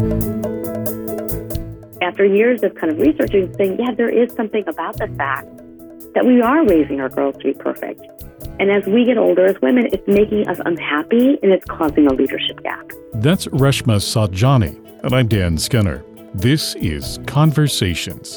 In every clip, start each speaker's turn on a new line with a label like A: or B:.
A: After years of kind of researching, saying, yeah, there is something about the fact that we are raising our girls to be perfect. And as we get older as women, it's making us unhappy and it's causing a leadership gap.
B: That's Reshma Saujani, and I'm Dan Skinner. This is Conversations.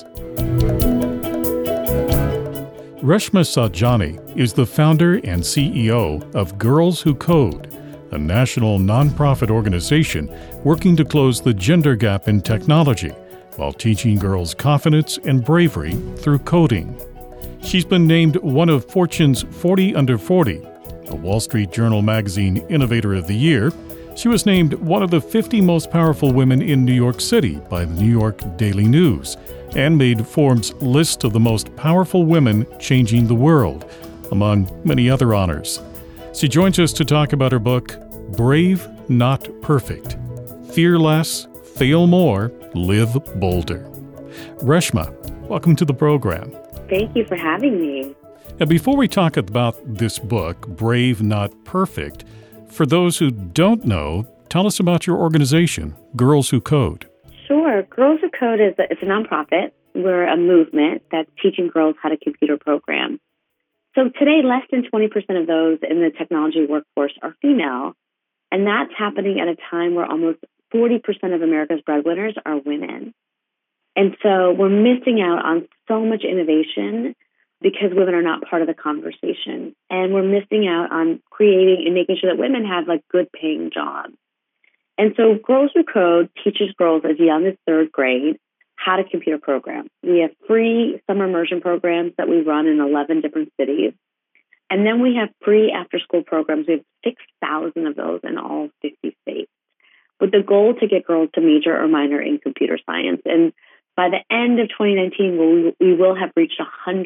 B: Reshma Saujani is the founder and CEO of Girls Who Code, a national nonprofit organization working to close the gender gap in technology while teaching girls confidence and bravery through coding. She's been named one of Fortune's 40 Under 40, a Wall Street Journal magazine Innovator of the Year. She was named one of the 50 most powerful women in New York City by the New York Daily News and made Forbes' list of the most powerful women changing the world, among many other honors. She joins us to talk about her book, Brave, Not Perfect. Fear Less, Fail More, Live Bolder. Reshma, welcome to the program.
A: Thank you for having me.
B: Now, before we talk about this book, Brave, Not Perfect, for those who don't know, tell us about your organization, Girls Who Code.
A: Sure. Girls Who Code it's a nonprofit. We're a movement that's teaching girls how to computer program. So today, less than 20% of those in the technology workforce are female, and that's happening at a time where almost 40% of America's breadwinners are women. And so we're missing out on so much innovation because women are not part of the conversation. And we're missing out on creating and making sure that women have good paying jobs. And so Girls Who Code teaches girls as young as third grade how to computer program. We have free summer immersion programs that we run in 11 different cities. And then we have free after school programs. We have 6,000 of those in all 50 states, with the goal to get girls to major or minor in computer science. And by the end of 2019, we will have reached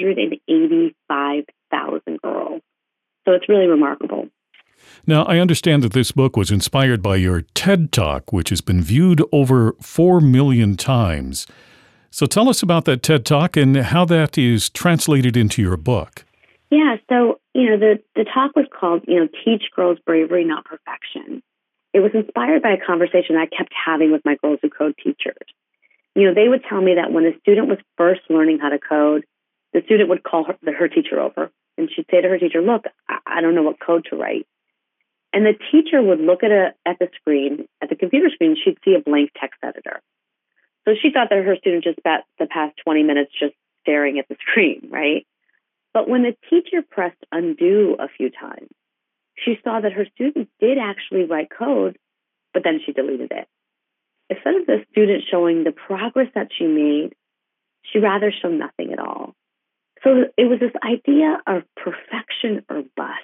A: 185,000 girls. So it's really remarkable.
B: Now, I understand that this book was inspired by your TED Talk, which has been viewed over 4 million times. So tell us about that TED Talk and how that is translated into your book.
A: Yeah, so, the talk was called, Teach Girls Bravery, Not Perfection. It was inspired by a conversation I kept having with my Girls Who Code teachers. They would tell me that when a student was first learning how to code, the student would call her teacher over, and she'd say to her teacher, look, I don't know what code to write. And the teacher would look at the screen, at the computer screen, she'd see a blank text editor. So she thought that her student just spent the past 20 minutes just staring at the screen, right? But when the teacher pressed undo a few times, she saw that her student did actually write code, but then she deleted it. Instead of the student showing the progress that she made, she rather showed nothing at all. So it was this idea of perfection or bust.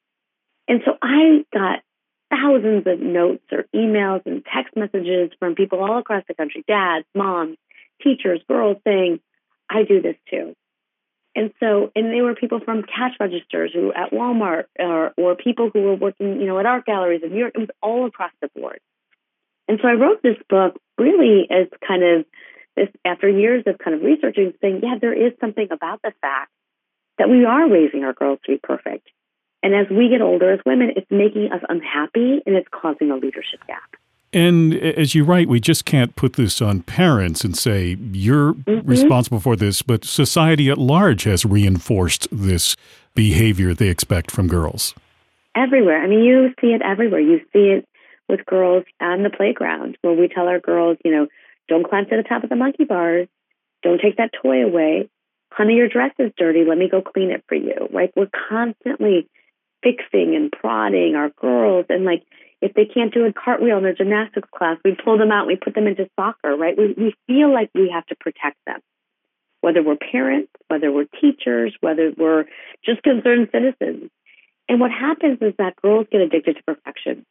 A: And so I got thousands of notes or emails and text messages from people all across the country, dads, moms, teachers, girls saying, I do this too. And they were people from cash registers who at Walmart or people who were working, at art galleries in New York. It was all across the board. And so I wrote this book really as kind of this, after years of kind of researching, saying, yeah, there is something about the fact that we are raising our girls to be perfect. And as we get older as women, it's making us unhappy and it's causing a leadership gap.
B: And as you write, we just can't put this on parents and say, you're responsible for this, but society at large has reinforced this behavior they expect from girls.
A: Everywhere. I mean, you see it everywhere. You see it with girls on the playground where we tell our girls, don't climb to the top of the monkey bars. Don't take that toy away. Honey, your dress is dirty. Let me go clean it for you, right? We're constantly fixing and prodding our girls. And if they can't do a cartwheel in their gymnastics class, we pull them out and we put them into soccer, right? We feel like we have to protect them, whether we're parents, whether we're teachers, whether we're just concerned citizens. And what happens is that girls get addicted to perfection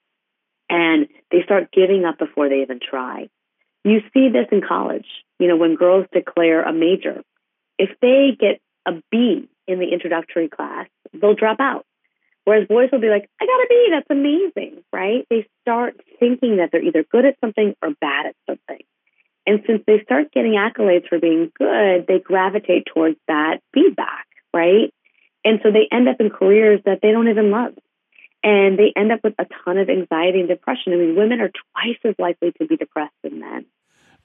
A: and they start giving up before they even try. You see this in college, when girls declare a major. If they get a B in the introductory class, they'll drop out. Whereas boys will be like, I got a B, that's amazing, right? They start thinking that they're either good at something or bad at something. And since they start getting accolades for being good, they gravitate towards that feedback, right? And so they end up in careers that they don't even love. And they end up with a ton of anxiety and depression. I mean, women are twice as likely to be depressed than men.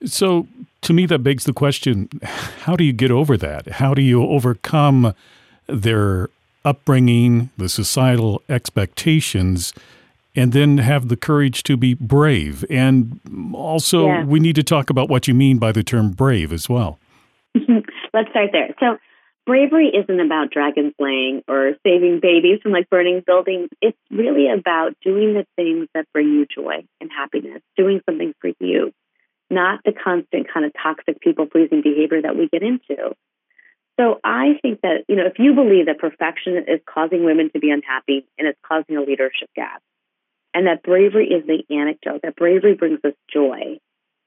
B: So to me, that begs the question, how do you get over that? How do you overcome their upbringing, the societal expectations, and then have the courage to be brave? And also, we need to talk about what you mean by the term brave as well.
A: Let's start there. So bravery isn't about dragon slaying or saving babies from burning buildings. It's really about doing the things that bring you joy and happiness, doing something for you, not the constant kind of toxic people-pleasing behavior that we get into. So I think that, if you believe that perfection is causing women to be unhappy and it's causing a leadership gap, and that bravery is the antidote, that bravery brings us joy,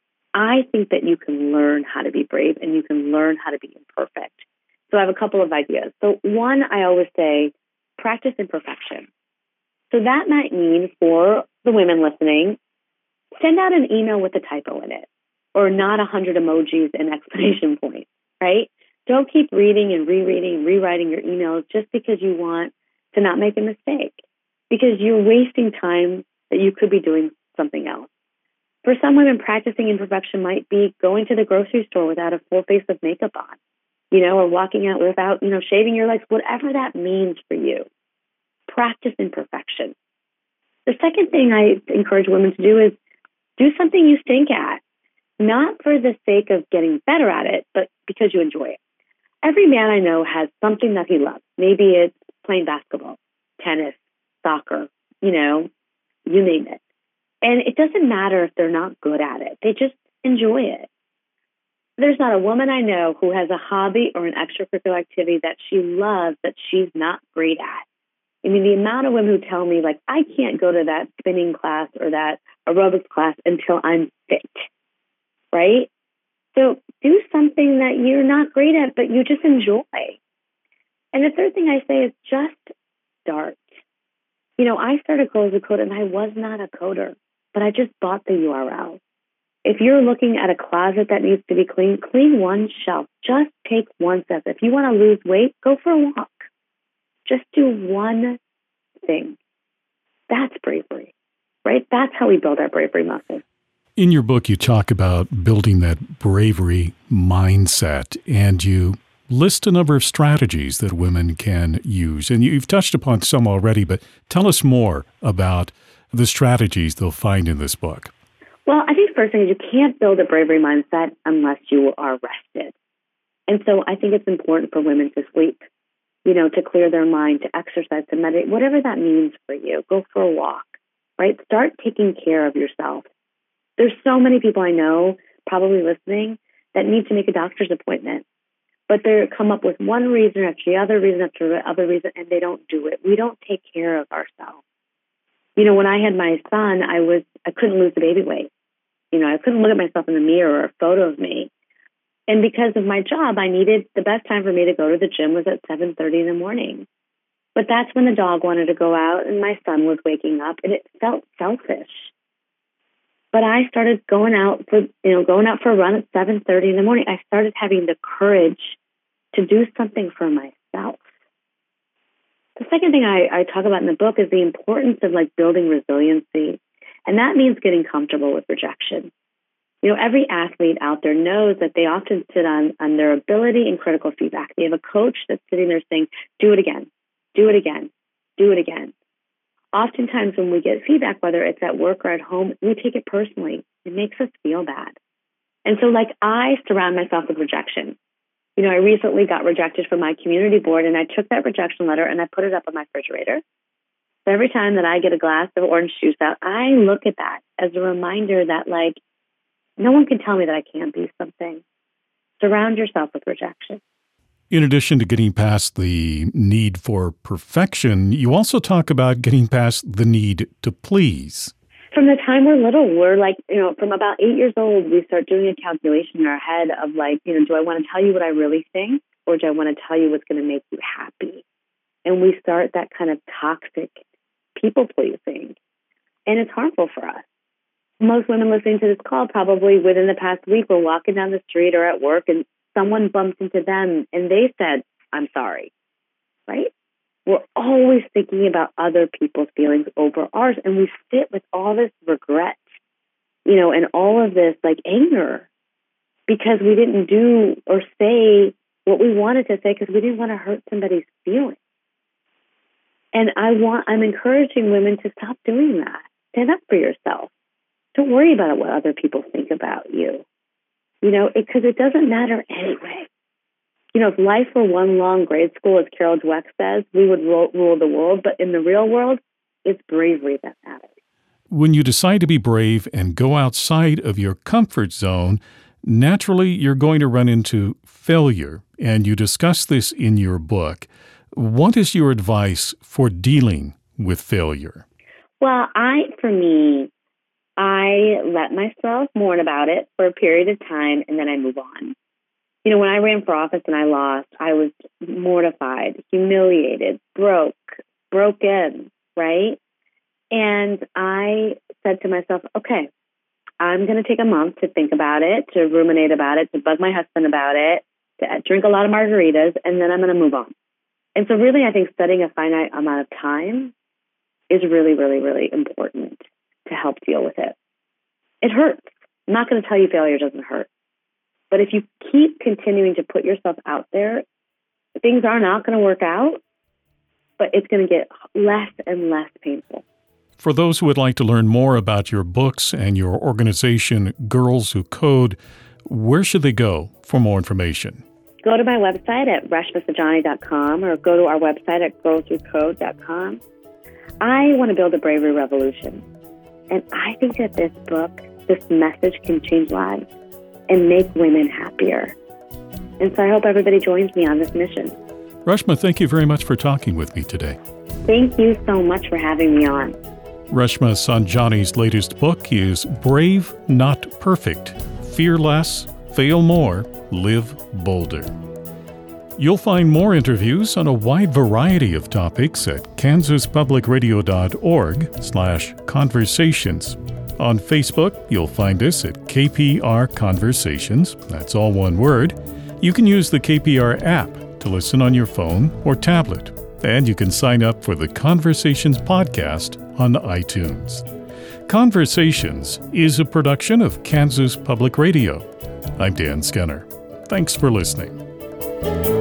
A: I think that you can learn how to be brave and you can learn how to be imperfect. So I have a couple of ideas. So one, I always say, practice imperfection. So that might mean for the women listening, send out an email with a typo in it or not 100 emojis and exclamation points, right? Don't keep reading and rereading and rewriting your emails just because you want to not make a mistake, because you're wasting time that you could be doing something else. For some women, practicing imperfection might be going to the grocery store without a full face of makeup on, or walking out without, shaving your legs, whatever that means for you. Practice imperfection. The second thing I encourage women to do is do something you stink at, not for the sake of getting better at it, but because you enjoy it. Every man I know has something that he loves. Maybe it's playing basketball, tennis, soccer, you name it. And it doesn't matter if they're not good at it. They just enjoy it. There's not a woman I know who has a hobby or an extracurricular activity that she loves that she's not great at. I mean, the amount of women who tell me, I can't go to that spinning class or that aerobics class until I'm fit, right? So do something that you're not great at, but you just enjoy. And the third thing I say is just start. I started Girls Who Code, and I was not a coder, but I just bought the URL. If you're looking at a closet that needs to be cleaned, clean one shelf. Just take one step. If you want to lose weight, go for a walk. Just do one thing. That's bravery, right? That's how we build our bravery muscle.
B: In your book, you talk about building that bravery mindset, and you list a number of strategies that women can use. And you've touched upon some already, but tell us more about the strategies they'll find in this book.
A: Well, I think first thing is you can't build a bravery mindset unless you are rested. And so I think it's important for women to sleep, to clear their mind, to exercise, to meditate, whatever that means for you. Go for a walk, right? Start taking care of yourself. There's so many people I know, probably listening, that need to make a doctor's appointment, but they come up with one reason after the other reason after the other reason, and they don't do it. We don't take care of ourselves. When I had my son, I couldn't lose the baby weight. I couldn't look at myself in the mirror or a photo of me. And because of my job, the best time for me to go to the gym was at 7:30 in the morning. But that's when the dog wanted to go out and my son was waking up, and it felt selfish. But I started going out for a run at 7:30 in the morning. I started having the courage to do something for myself. The second thing I talk about in the book is the importance of building resiliency. And that means getting comfortable with rejection. Every athlete out there knows that they often sit on their ability and critical feedback. They have a coach that's sitting there saying, do it again, do it again, do it again. Oftentimes when we get feedback, whether it's at work or at home, we take it personally. It makes us feel bad. And so I surround myself with rejection. I recently got rejected from my community board, and I took that rejection letter and I put it up on my refrigerator. So every time that I get a glass of orange juice out, I look at that as a reminder that no one can tell me that I can't be something. Surround yourself with rejection.
B: In addition to getting past the need for perfection, you also talk about getting past the need to please.
A: From the time we're little, we're from about 8 years old, we start doing a calculation in our head of do I want to tell you what I really think, or do I want to tell you what's going to make you happy? And we start that kind of toxic people pleasing, and it's harmful for us. Most women listening to this call probably within the past week were walking down the street or at work, and someone bumped into them, and they said, "I'm sorry," right? We're always thinking about other people's feelings over ours, and we sit with all this regret, and all of this anger. because we didn't do or say what we wanted to say because we didn't want to hurt somebody's feelings. And I'm encouraging women to stop doing that. Stand up for yourself. Don't worry about what other people think about you. Because it doesn't matter anyway. If life were one long grade school, as Carol Dweck says, we would rule the world. But in the real world, it's bravery that matters.
B: When you decide to be brave and go outside of your comfort zone, naturally you're going to run into failure. And you discuss this in your book. What is your advice for dealing with failure?
A: Well, I let myself mourn about it for a period of time, and then I move on. When I ran for office and I lost, I was mortified, humiliated, broken, right? And I said to myself, okay, I'm going to take a month to think about it, to ruminate about it, to bug my husband about it, to drink a lot of margaritas, and then I'm going to move on. And so really, I think setting a finite amount of time is really, really, really important to help deal with it. It hurts. I'm not going to tell you failure doesn't hurt. But if you keep continuing to put yourself out there, things are not going to work out, but it's going to get less and less painful.
B: For those who would like to learn more about your books and your organization, Girls Who Code, where should they go for more information?
A: Go to my website at reshmasajani.com or go to our website at girlswhocode.com. I want to build a bravery revolution. And I think that this book, this message can change lives and make women happier. And so I hope everybody joins me on this mission.
B: Reshma, thank you very much for talking with me today.
A: Thank you so much for having me on.
B: Reshma Saujani's latest book is Brave, Not Perfect. Fear Less, Fail More, Live Bolder. You'll find more interviews on a wide variety of topics at kansaspublicradio.org/conversations. On Facebook, you'll find us at KPR Conversations. That's all one word. You can use the KPR app to listen on your phone or tablet. And you can sign up for the Conversations podcast on iTunes. Conversations is a production of Kansas Public Radio. I'm Dan Skinner. Thanks for listening.